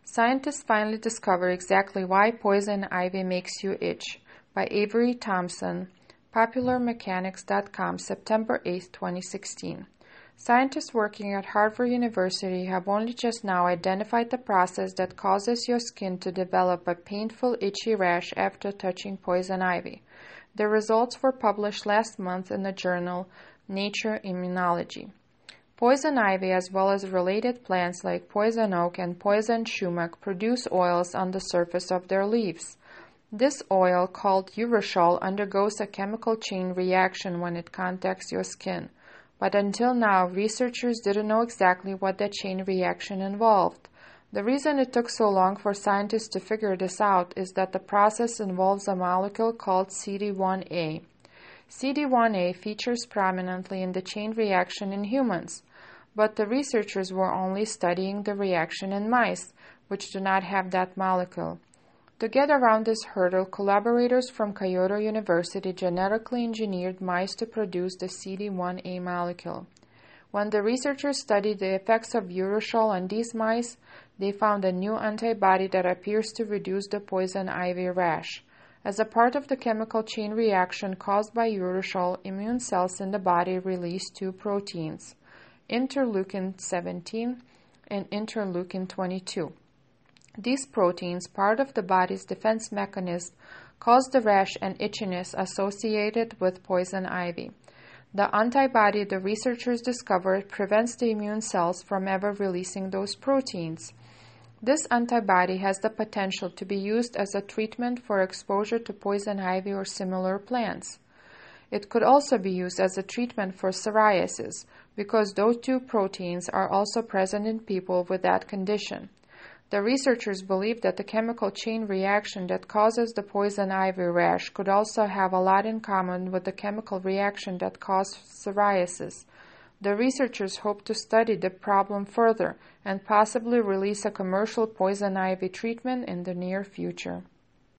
Scientists finally discover exactly why poison ivy makes you itch, by Avery Thompson, PopularMechanics.com, September 8, 2016. Scientists working at Harvard University have only just now identified the process that causes your skin to develop a painful, itchy rash after touching poison ivy. The results were published last month in the journal Nature Immunology. Poison ivy, as well as related plants like poison oak and poison sumac, produce oils on the surface of their leaves. This oil, called urushiol, undergoes a chemical chain reaction when it contacts your skin. But until now, researchers didn't know exactly what that chain reaction involved. The reason it took so long for scientists to figure this out is that the process involves a molecule called CD1A. CD1A features prominently in the chain reaction in humans, but the researchers were only studying the reaction in mice, which do not have that molecule. To get around this hurdle, collaborators from Kyoto University genetically engineered mice to produce the CD1A molecule. When the researchers studied the effects of urushiol on these mice, they found a new antibody that appears to reduce the poison ivy rash. As a part of the chemical chain reaction caused by urushiol, immune cells in the body release two proteins, interleukin-17 and interleukin-22. These proteins, part of the body's defense mechanism, cause the rash and itchiness associated with poison ivy. The antibody the researchers discovered prevents the immune cells from ever releasing those proteins. This antibody has the potential to be used as a treatment for exposure to poison ivy or similar plants. It could also be used as a treatment for psoriasis, because those two proteins are also present in people with that condition. The researchers believe that the chemical chain reaction that causes the poison ivy rash could also have a lot in common with the chemical reaction that causes psoriasis. The researchers hope to study the problem further and possibly release a commercial poison ivy treatment in the near future.